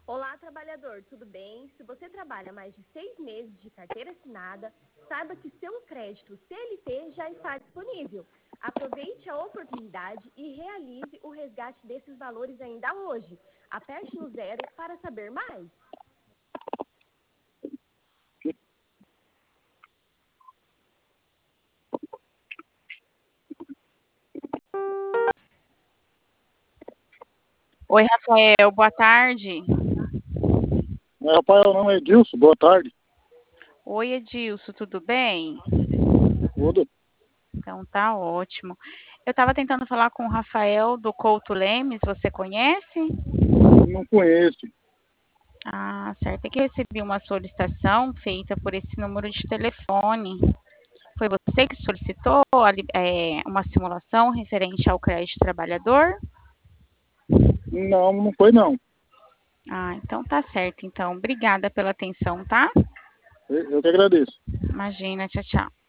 Olá, trabalhador, tudo bem? Se você trabalha mais de 6 meses de carteira assinada, saiba que seu crédito CLT já está disponível. Aproveite a oportunidade e realize o resgate desses valores ainda hoje. Aperte no 0 para saber mais. Oi, Rafael, boa tarde. Rafael, não, Edilson, boa tarde. Oi, Edilson, tudo bem? Tudo. Então tá ótimo. Eu estava tentando falar com o Rafael do Couto Lemes, você conhece? Não conheço. Ah, certo. É que eu recebi uma solicitação feita por esse número de telefone. Foi você que solicitou uma simulação referente ao crédito trabalhador? Não, não foi não. Ah, então tá certo. Então, obrigada pela atenção, tá? Eu que agradeço. Imagina, tchau, tchau.